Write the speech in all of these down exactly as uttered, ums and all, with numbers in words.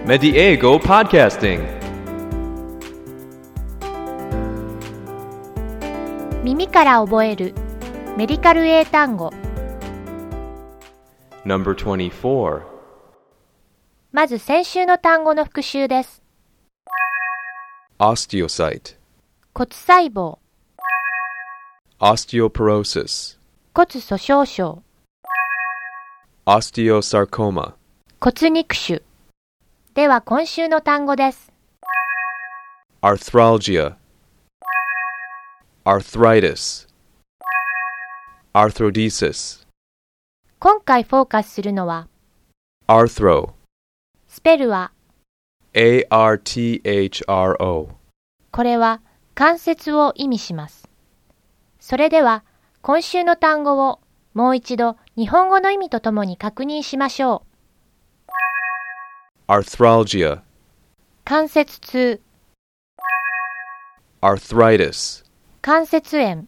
Mediego Podcasting. 耳から覚えるメディカル英単語。 Number twenty-four. まず先週の単語の復習です。 Osteocyte. 骨細胞、 Osteoporosis. 骨粗しょう症、 Osteosarcoma. 骨肉腫。では今週の単語です。 Arthralgia. Arthritis. Arthrodesis. 今回フォーカスするのは Arthro. スペルは A R T H R O. これは関節を意味します。それでは今週の単語をもう一度日本語の意味とともに確認しましょう。 Arthralgia. 関節痛、 Arthritis. 関節炎、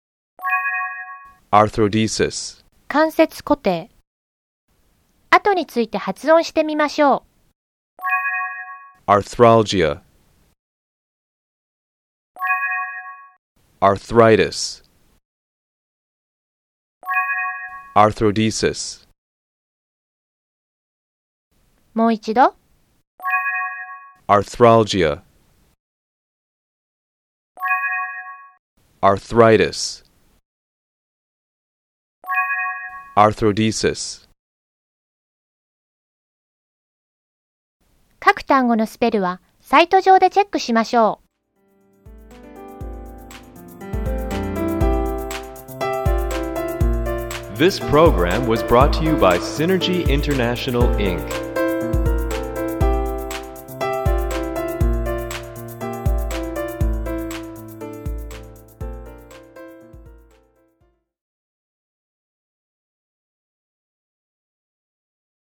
Arthrodesis. 関節固定。後について発音してみましょう。 Arthralgia. Arthritis. Arthrodesis. もう一度。 Arthralgia. Arthritis. Arthrodesis. 各単語のスペルはサイト上でチェックしましょう。 This program was brought to you by Synergy International, Incorporated